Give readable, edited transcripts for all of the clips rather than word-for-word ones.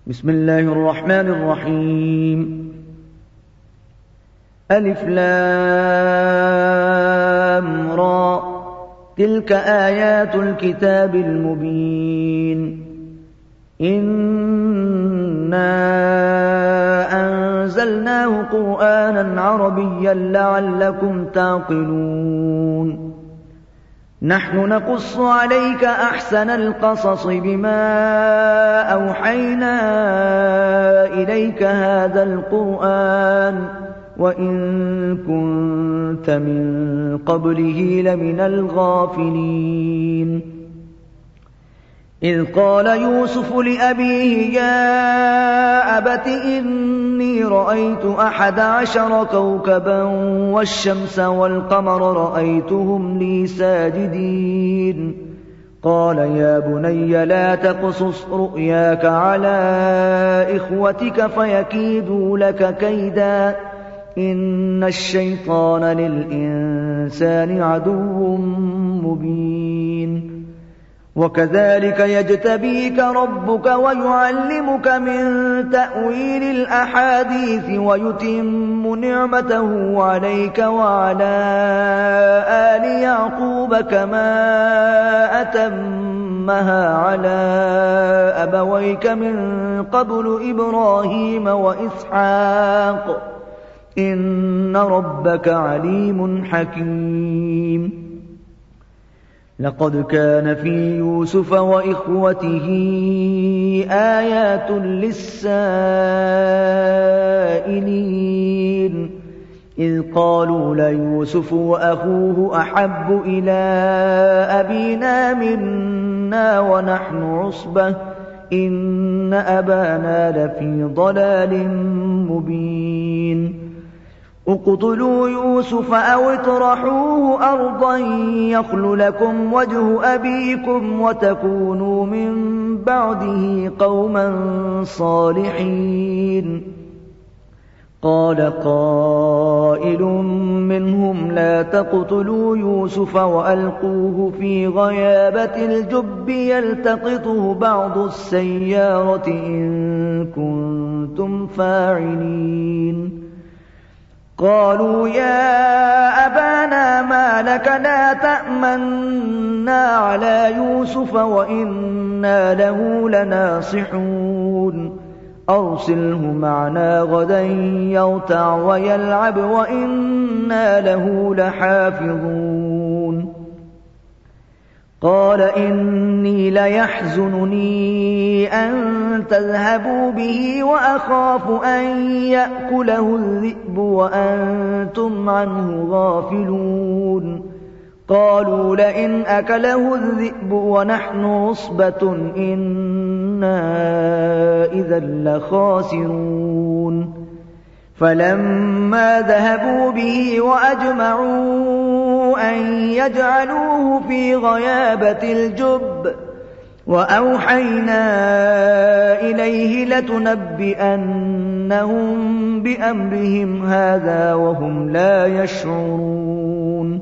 بسم الله الرحمن الرحيم. ألف لام را، تلك آيات الكتاب المبين. إنا أنزلناه قرآنا عربيا لعلكم تعقلون. نحن نقص عليك أحسن القصص بما أوحينا إليك هذا القرآن وإن كنت من قبله لمن الغافلين. إذ قال يوسف لأبيه يا أبت إني رأيت 11 كوكبا والشمس والقمر رأيتهم لي ساجدين. قال يا بني لا تقصص رؤياك على إخوتك فيكيدوا لك كيدا إن الشيطان للإنسان عدو مبين. وكذلك يجتبيك ربك ويعلمك من تأويل الأحاديث ويتم نعمته عليك وعلى آل يعقوب كما أتمها على أبويك من قبل إبراهيم وإسحاق إن ربك عليم حكيم. لقد كان في يوسف وإخوته آيات للسائلين إذ قالوا ليوسف وأخوه أحب إلى أبينا منا ونحن عصبة إن أبانا لفي ضلال مبين. اقتلوا يوسف أو اطرحوه أرضا يخل لكم وجه أبيكم وتكونوا من بعده قوما صالحين. قال قائل منهم لا تقتلوا يوسف وألقوه في غيابة الجب يلتقطه بعض السيارة إن كنتم فاعلين. قالوا يا أبانا ما لك لا تأمنا على يوسف وإنا له لناصحون. أرسله معنا غدا يرتع ويلعب وإنا له لحافظون. قال إني ليحزنني أن تذهبوا به وأخاف أن يأكله الذئب وأنتم عنه غافلون. قالوا لئن أكله الذئب ونحن عصبة إنا إذا لخاسرون. فلما ذهبوا به وأجمعوا أن يجعلوه في غيابة الجب وأوحينا إليه لتنبئنهم بأمرهم هذا وهم لا يشعرون.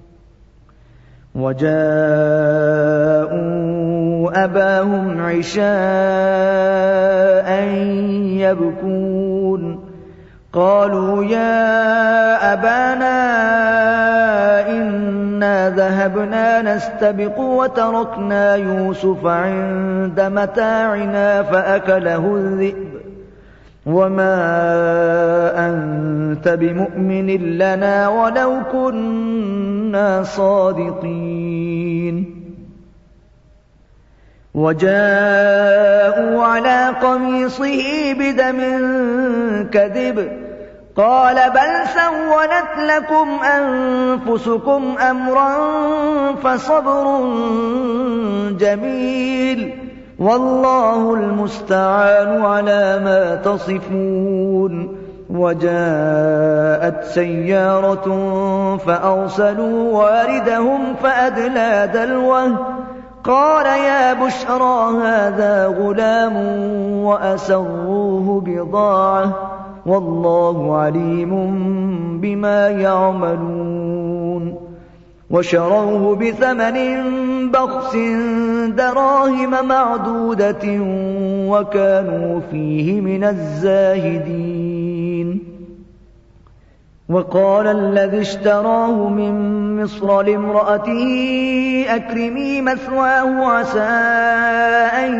وجاءوا أباهم عشاء يبكون. قالوا يا أبانا إنا ذهبنا نستبق وتركنا يوسف عند متاعنا فأكله الذئب وما أنت بمؤمن لنا ولو كنا صادقين. وجاءوا على قميصه بدم كذب قال بل سولت لكم أنفسكم أمرا فصبر جميل والله المستعان على ما تصفون. وجاءت سيارة فأرسلوا واردهم فأدلى دلوه قال يا بشرى هذا غلام وأسروه بضاعة والله عليم بما يعملون. وشروه بثمن بخس دراهم معدودة وكانوا فيه من الزاهدين. وقال الذي اشتراه من مصر لامرأته أكرمي مثواه عسى أن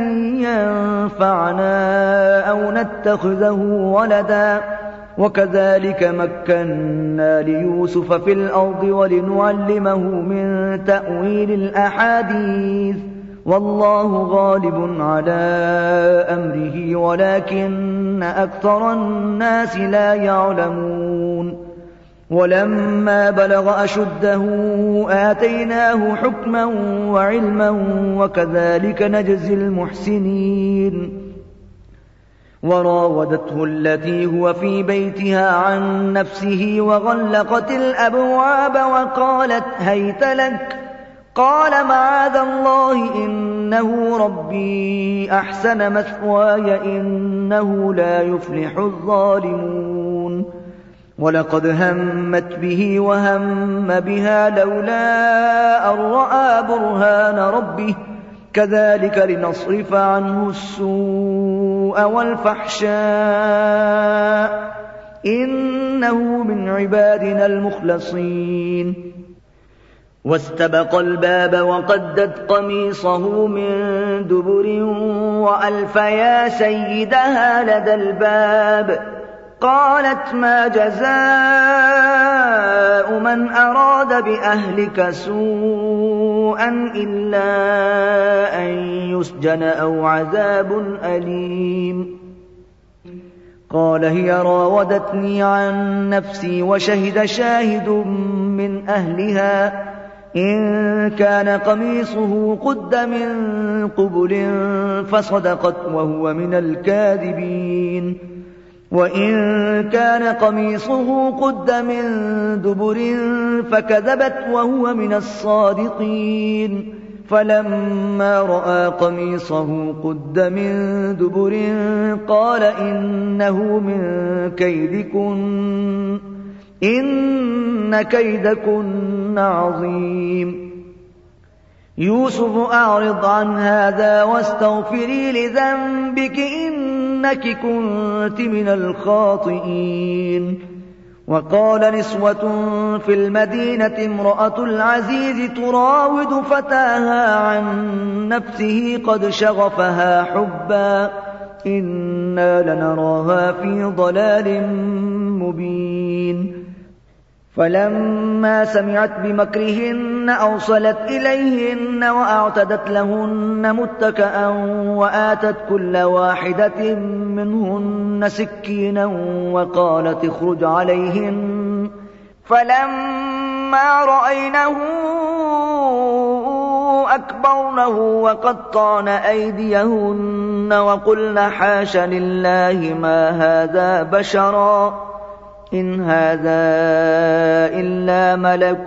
ينفعنا أو نتخذه ولدا وكذلك مكنا ليوسف في الأرض ولنعلمه من تأويل الأحاديث والله غالب على أمره ولكن أكثر الناس لا يعلمون. ولما بلغ أشده آتيناه حكما وعلما وكذلك نجزي المحسنين. وراودته التي هو في بيتها عن نفسه وغلقت الأبواب وقالت هيت لك قال معاذ الله إنه ربي أحسن مثواي إنه لا يفلح الظالمون. ولقد همت به وهم بها لولا أن رأى برهان ربه كذلك لنصرف عنه السوء والفحشاء إنه من عبادنا المخلصين. واستبق الباب وقدت قميصه من دبر وألف يا سيدها لدى الباب قالت ما جزاء من أراد بأهلك سوءا إلا أن يسجن أو عذاب أليم. قال هي راودتني عن نفسي وشهد شاهد من أهلها إن كان قميصه قد من قبل فصدقت وهو من الكاذبين وإن كان قميصه قد من دبر فكذبت وهو من الصادقين. فلما رأى قميصه قد من دبر قال إنه من كيدكن إن كيدكن عظيم. يوسف أعرض عن هذا واستغفري لذنبك إنك كنت من الخاطئين. وقال نسوة في المدينة امرأة العزيز تراود فتاها عن نفسه قد شغفها حبا إنا لنراها في ضلال مبين. فلما سمعت بمكرهن أرسلت إليهن وأعتدت لهن متكئا وآتت كل واحدة منهن سكينا وقالت اخرج عليهن. فلما رأينه أكبرنه وقطعن أيديهن وقلن حاش لله ما هذا بشرا إن هذا إلا ملك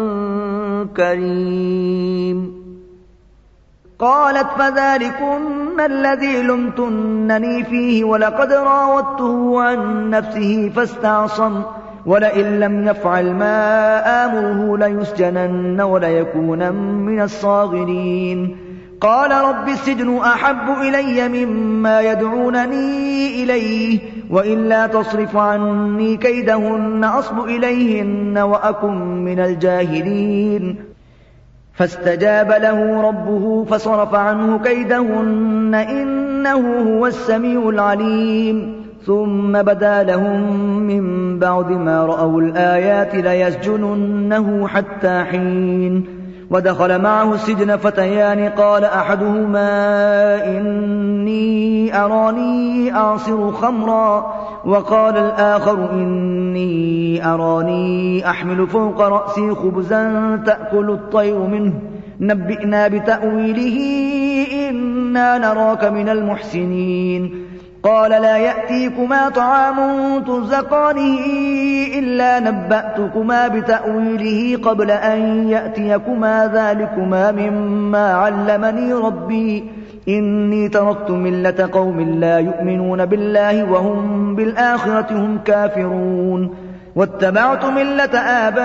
كريم. قالت فذلكن الذي لمتنني فيه ولقد راودته عن نفسه فاستعصم ولئن لم يفعل ما آمره ليسجنن وليكون من الصاغرين. قال رب السجن أحب إلي مما يدعونني إليه وإلا تصرف عني كيدهن أصب إليهن وأكن من الجاهلين. فاستجاب له ربه فصرف عنه كيدهن إنه هو السميع العليم. ثم بدا لهم من بعد ما رأوا الآيات ليسجننه حتى حين. ودخل معه السجن فتيان قال أحدهما إني أراني أعصر خمرا وقال الآخر إني أراني أحمل فوق رأسي خبزا تأكل الطير منه نبئنا بتأويله إنا نراك من المحسنين. قال لا يأتيكما طعام ترزقانه إلا نبأتكما بتأويله قبل أن يأتيكما ذلكما مما علمني ربي إني تركت ملة قوم لا يؤمنون بالله وهم بالآخرة هم كافرون. واتبعت ملة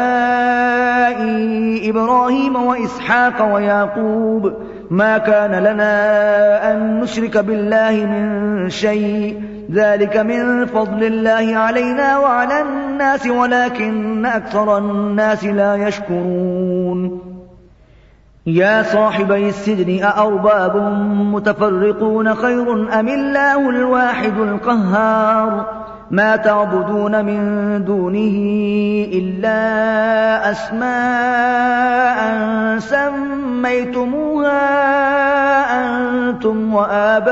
آبائي إبراهيم وإسحاق ويعقوب ما كان لنا أن نشرك بالله من شيء ذلك من فضل الله علينا وعلى الناس ولكن أكثر الناس لا يشكرون يا صاحبي السجن أأرباب متفرقون خير أم الله الواحد القهار ما تعبدون من دونه إلا أسماء سميتموها أنتم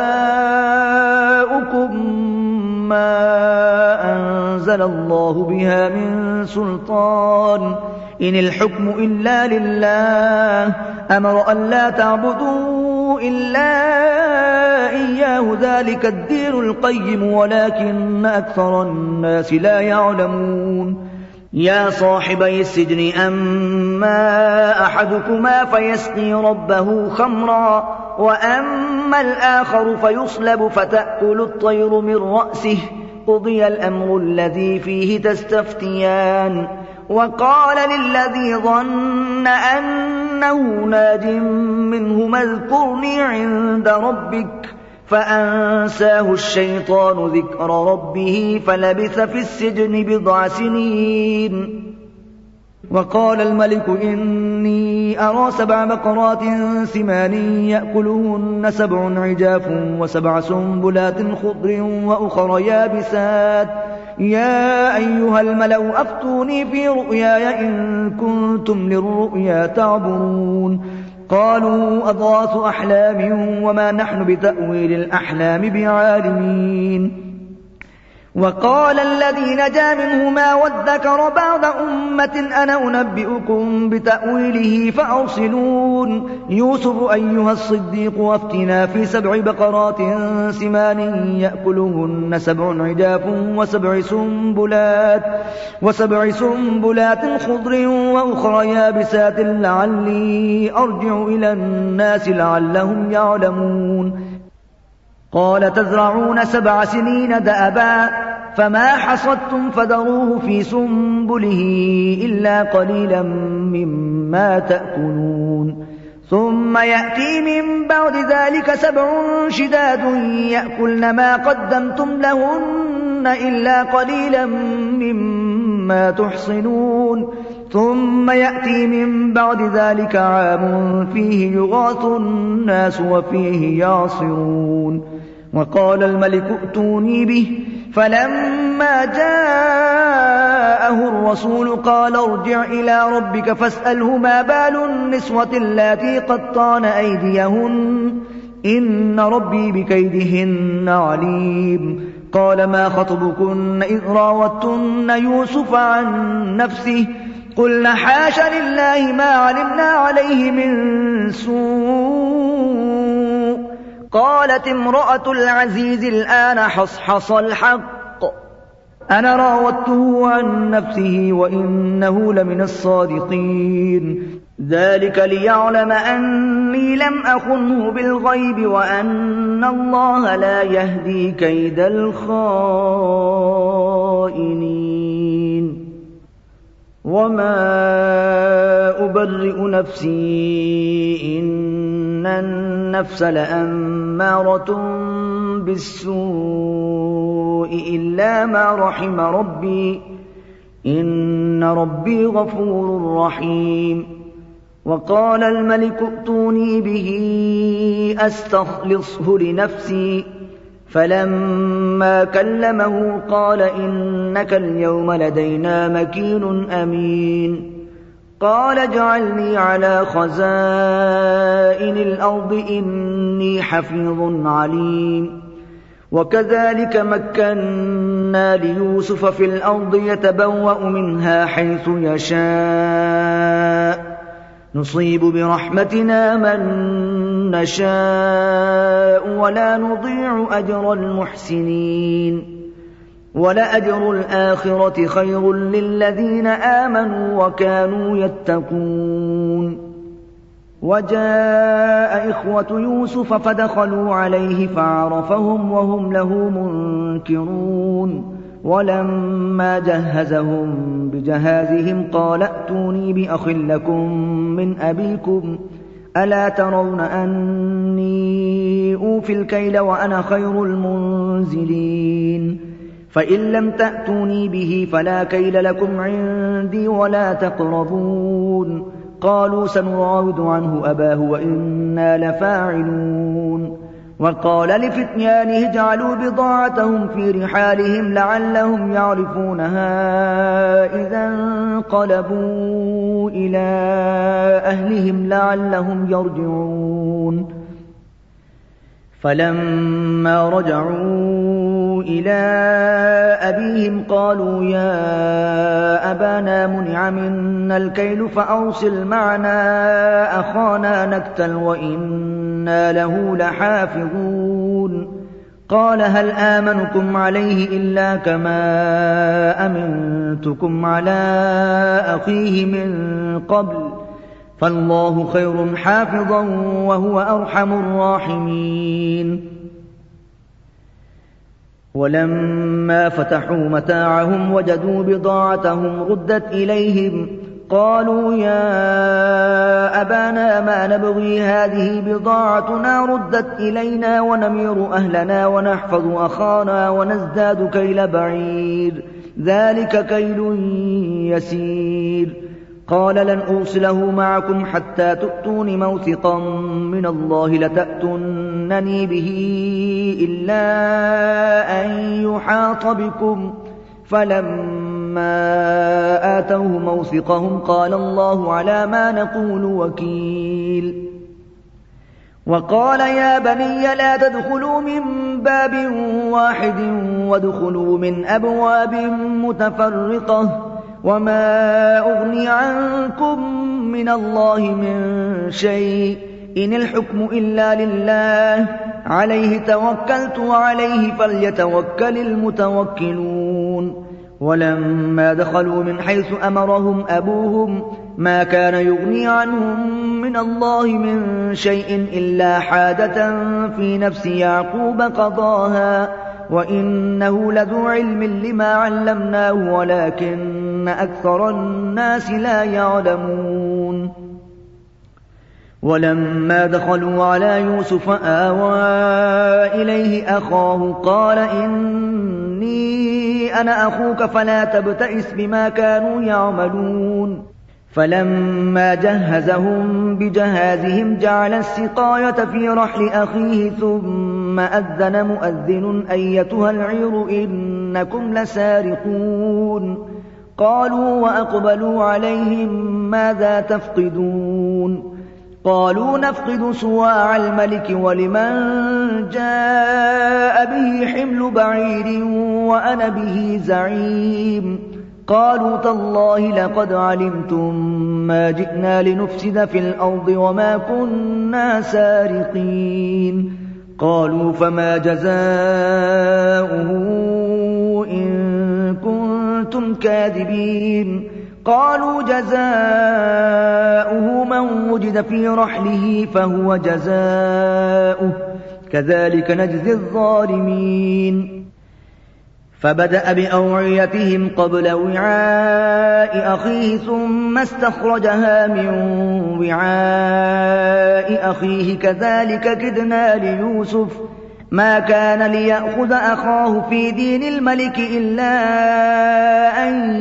وآباؤكم ما أنزل الله بها من سلطان إن الحكم إلا لله أمر أن لا تعبدوا إلا إياه ذلك الدين القيم ولكن أكثر الناس لا يعلمون يا صاحبي السجن أما أحدكما فيسقي ربه خمرا وأما الآخر فيصلب فتأكل الطير من رأسه قضي الأمر الذي فيه تستفتيان وقال للذي ظن أنه ناج منهما اذكرني عند ربك فأنساه الشيطان ذكر ربه فلبث في السجن بضع سنين وقال الملك إني أرى 7 بقرات سمان يأكلهن 7 عجاف و7 سنبلات خضر وأخر يابسات يا أيها الملأ أفتوني في رؤياي إن كنتم للرؤيا تعبرون قالوا أضغاث أحلام وما نحن بتأويل الأحلام بعالمين وقال الذي نجا منهما وادكر بعد أمة أنا أنبئكم بتأويله فأرسلون يوسف أيها الصديق وافتنا في 7 بقرات سمان يأكلهن 7 عجاف و7 سنبلات خضر وأخر يابسات لعلي أرجع إلى الناس لعلهم يعلمون قال تزرعون 7 سنين دأبا فما حصدتم فذروه في سنبله إلا قليلا مما تأكلون ثم يأتي من بعد ذلك 7 شداد يأكلن ما قدمتم لهن إلا قليلا مما تحصنون ثم يأتي من بعد ذلك عام فيه يغاث الناس وفيه يعصرون وقال الملك ائتوني به فلما جاءه الرسول قال ارجع إلى ربك فاسأله ما بال النسوة اللاتي قطعن أيديهن إن ربي بكيدهن عليم قال ما خطبكن إذ راوتن يوسف عن نفسه قلنا حاش لله ما علمنا عليه من سوء قالت امرأة العزيز الآن حصحص الحق أنا راودته عن نفسه وإنه لمن الصادقين ذلك ليعلم أني لم أخنه بالغيب وأن الله لا يهدي كيد الخائنين وما أبرئ نفسي إن النفس لأمارة بالسوء إلا ما رحم ربي إن ربي غفور رحيم وقال الملك ائتوني به أستخلصه لنفسي فلما كلمه قال إنك اليوم لدينا مكين أمين قال اجعلني على خزائن الأرض إني حفيظ عليم وكذلك مكنا ليوسف في الأرض يتبوأ منها حيث يشاء نصيب برحمتنا من نشاء ولا نضيع أجر المحسنين ولأجر الآخرة خير للذين آمنوا وكانوا يتقون وجاء إخوة يوسف فدخلوا عليه فعرفهم وهم له منكرون ولما جهزهم بجهازهم قال ائتوني بأخ لكم من أبيكم ألا ترون أني أوفي الكيل وأنا خير المنزلين فإن لم تأتوني به فلا كيل لكم عندي ولا تقربون قالوا سنراود عنه أباه وإنا لفاعلون وقال لفتيانه اجعلوا بضاعتهم في رحالهم لعلهم يعرفونها إذا انقلبوا إلى أهلهم لعلهم يرجعون فلما رجعوا إلى أبيهم قالوا يا أبانا منع منا الكيل فأرسل معنا أخانا نكتل وإنا له لحافظون قال هل آمنكم عليه إلا كما أمنتكم على أخيه من قبل فالله خير حافظا وهو أرحم الراحمين ولما فتحوا متاعهم وجدوا بضاعتهم ردت إليهم قالوا يا أبانا ما نبغي هذه بضاعتنا ردت إلينا ونمير أهلنا ونحفظ أخانا ونزداد كيل بعير ذلك كيل يسير قال لن أرسله معكم حتى تؤتون موثقا من الله لتأتونني به إلا أن يحاط بكم فلما آتوه موثقهم قال الله على ما نقول وكيل وقال يا بني لا تدخلوا من باب واحد وادخلوا من أبواب متفرقة وما أغني عنكم من الله من شيء إن الحكم إلا لله عليه توكلت وعليه فليتوكل المتوكلون ولما دخلوا من حيث أمرهم أبوهم ما كان يغني عنهم من الله من شيء إلا حادة في نفس يعقوب قضاها وإنه لذو علم لما علمناه ولكن أكثر الناس لا يعلمون ولما دخلوا على يوسف آوى إليه أخاه قال إني أنا أخوك فلا تبتئس بما كانوا يعملون فلما جهزهم بجهازهم جعل السقاية في رحل أخيه ثم أذن مؤذن أيتها العير إنكم لسارقون قالوا وأقبلوا عليهم ماذا تفقدون قالوا نفقد صواع الملك ولمن جاء به حمل بعير وأنا به زعيم قالوا تالله لقد علمتم ما جئنا لنفسد في الأرض وما كنا سارقين قالوا فما جزاؤه إن كنتم كاذبين قالوا جزاؤه من وجد في رحله فهو جزاؤه كذلك نجزي الظالمين فبدأ بأوعيتهم قبل وعاء أخيه ثم استخرجها من وعاء أخيه كذلك كدنا ليوسف ما كان ليأخذ أخاه في دين الملك إلا أن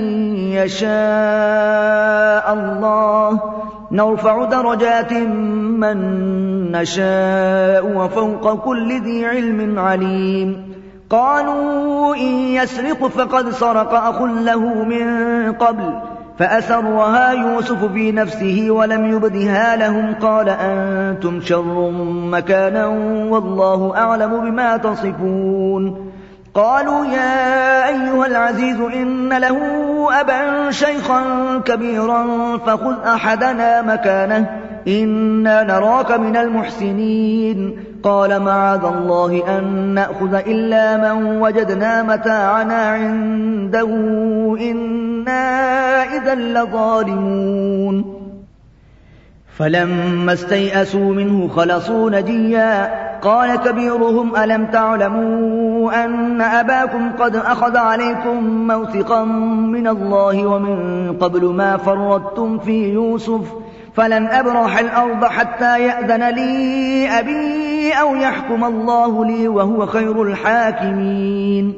يشاء الله نرفع درجات من نشاء وفوق كل ذي علم عليم قالوا إن يسرق فقد سرق أخ له من قبل فأسرها يوسف في نفسه ولم يبدها لهم قال أنتم شر مكانا والله أعلم بما تصفون قالوا يا أيها العزيز إن له أبا شيخا كبيرا فخذ أحدنا مكانه إنا نراك من المحسنين قال معاذ الله أن نأخذ إلا من وجدنا متاعنا عنده إنا إذا لظالمون فلما استيئسوا منه خلصوا نجيا قال كبيرهم ألم تعلموا أن أباكم قد أخذ عليكم موثقا من الله ومن قبل ما فرطتم في يوسف فلن أبرح الأرض حتى يأذن لي أبي أو يحكم الله لي وهو خير الحاكمين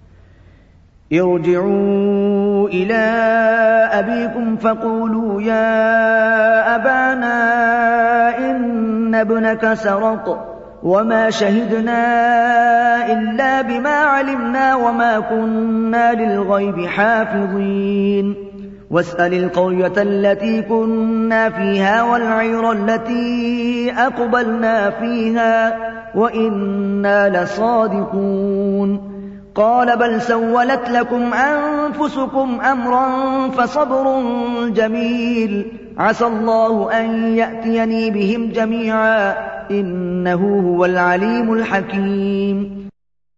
ارجعوا إلى أبيكم فقولوا يا أبانا إن ابنك سرق وما شهدنا إلا بما علمنا وما كنا للغيب حافظين واسأل القرية التي كنا فيها والعير التي أقبلنا فيها وإنا لصادقون قال بل سولت لكم أنفسكم أمرا فصبر جميل عسى الله أن يأتيني بهم جميعا إنه هو العليم الحكيم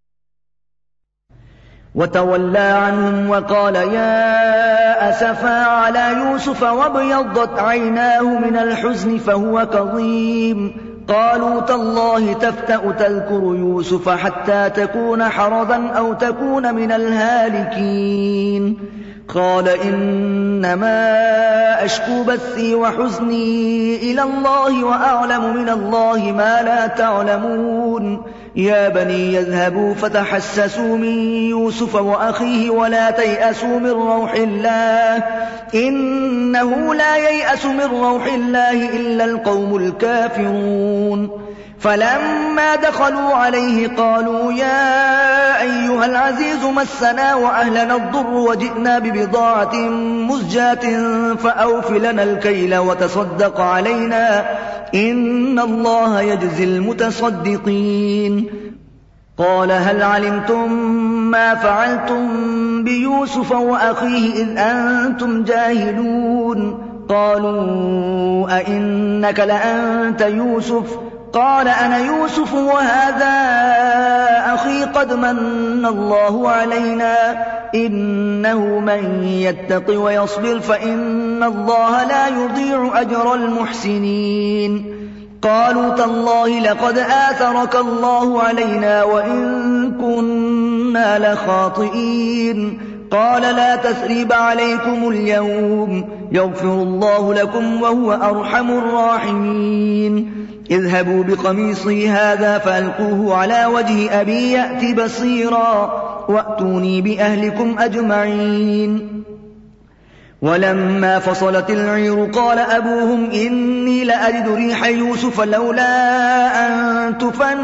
وتولى عنهم وقال يا أسفا على يوسف وابيضت عيناه من الحزن فهو كظيم قالوا تالله تفتأ تذكر يوسف حتى تكون حرضا أو تكون من الهالكين قال إنما أشكو بثي وحزني إلى الله وأعلم من الله ما لا تعلمون يا بني يذهبوا فتحسسوا من يوسف وأخيه ولا تيأسوا من روح الله إنه لا ييأس من روح الله إلا القوم الكافرون فلما دخلوا عليه قالوا يا أيها العزيز مسنا وأهلنا الضر وجئنا ببضاعة مزجاة فأوف لنا الكيل وتصدق علينا إن الله يجزي المتصدقين قال هل علمتم ما فعلتم بيوسف وأخيه إذ أنتم جاهلون قالوا أئنك لأنت يوسف قال أنا يوسف وهذا أخي قد من الله علينا إنه من يتق ويصبر فإن الله لا يضيع أجر المحسنين قالوا تالله لقد آثرك الله علينا وإن كنا لخاطئين قال لا تثريب عليكم اليوم يغفر الله لكم وهو أرحم الراحمين اذهبوا بقميصي هذا فألقوه على وجه أبي يأت بصيرا وأتوني بأهلكم أجمعين ولما فصلت العير قال أبوهم إني لأجد ريح يوسف لولا أن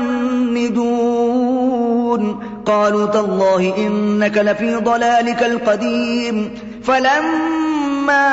تفندون قالوا تالله إنك لفي ضلالك القديم فلما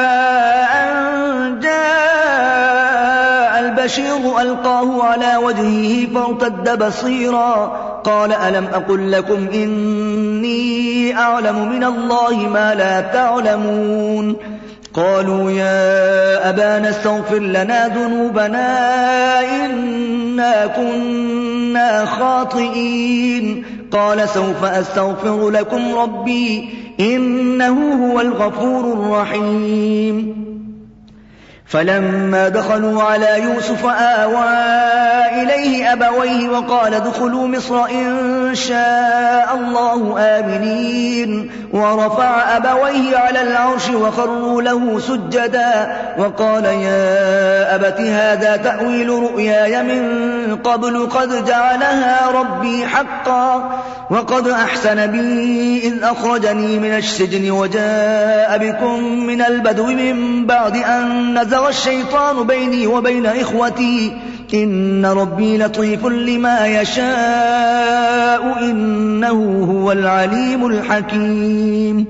أن جاء البشير ألقاه على وجهه فارتد بصيرا قال ألم أقل لكم إني أعلم من الله ما لا تعلمون قالوا يا أبانا استغفر لنا ذنوبنا إنا كنا خاطئين قال سوف أستغفر لكم ربي إنه هو الغفور الرحيم فلما دخلوا على يوسف آوى إليه أبويه وقال ادخلوا مصر إن شاء الله آمنين ورفع أبويه على العرش وخروا له سجدا وقال يا أبت هذا تأويل رؤياي من قبل قد جعلها ربي حقا وقد أحسن بي إذ أخرجني من السجن وجاء بكم من البدو من بعد أن نزغ الشيطان بيني وبين إخوتي إن ربي لطيف لما يشاء إنه هو العليم الحكيم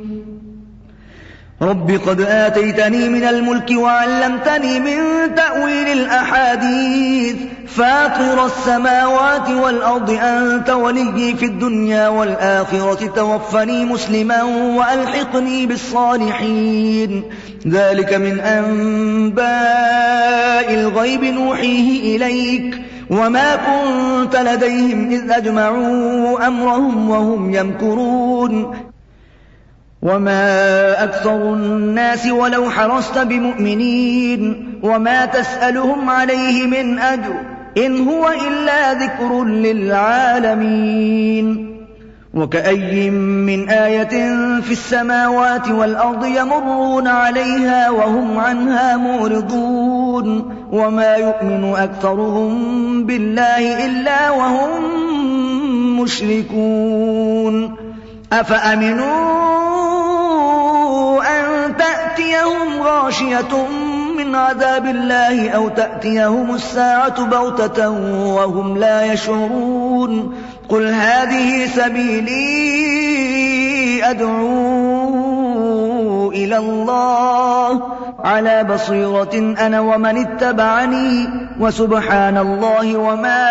رب قد آتيتني من الملك وعلمتني من تأويل الأحاديث فاطر السماوات والأرض أنت وليي في الدنيا والآخرة توفني مسلما وألحقني بالصالحين ذلك من أنباء الغيب نوحيه إليك وما كنت لديهم إذ أجمعوا أمرهم وهم يمكرون وما أكثر الناس ولو حرصت بمؤمنين وما تسألهم عليه من أجر إن هو إلا ذكر للعالمين وكأي من آية في السماوات والأرض يمرون عليها وهم عنها معرضون وما يؤمن أكثرهم بالله إلا وهم مشركون أفأمنوا أن تأتيهم غاشية من عذاب الله أو تأتيهم الساعة بغتة وهم لا يشعرون قل هذه سبيلي أدعو إلى الله على بصيرة أنا ومن اتبعني وسبحان الله وما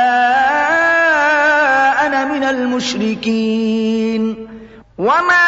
أنا من المشركين وما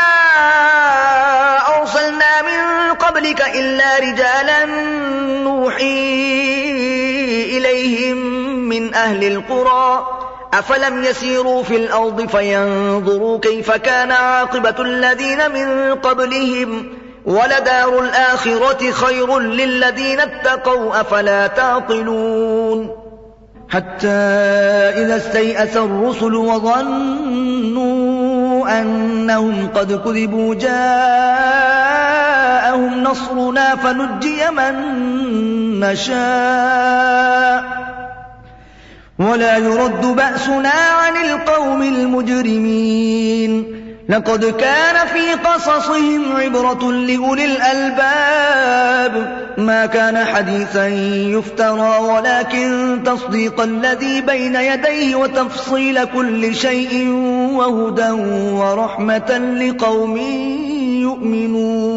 أرسلنا من قبلك إلا رجالا نوحي إليهم من أهل القرى أفلم يسيروا في الأرض فينظروا كيف كان عاقبة الذين من قبلهم ولدار الآخرة خير للذين اتقوا أفلا تعقلون حتى إذا استيأس الرسل وظنوا أنهم قد كذبوا جاءهم نصرنا فنجي من نشاء ولا يرد بأسنا عن القوم المجرمين لقد كان في قصصهم عبرة لأولي الألباب ما كان حديثا يفترى ولكن تصديق الذي بين يديه وتفصيل كل شيء وهدى ورحمة لقوم يؤمنون